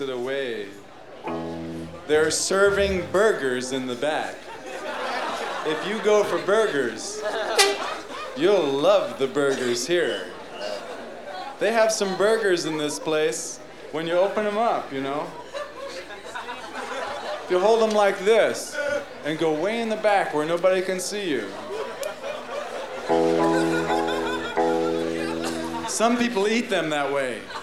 it away. They're serving burgers in the back. If you go for burgers, you'll love the burgers here. They have some burgers in this place when you open them up, you know. If you hold them like this and go way in the back where nobody can see you. Some people eat them that way.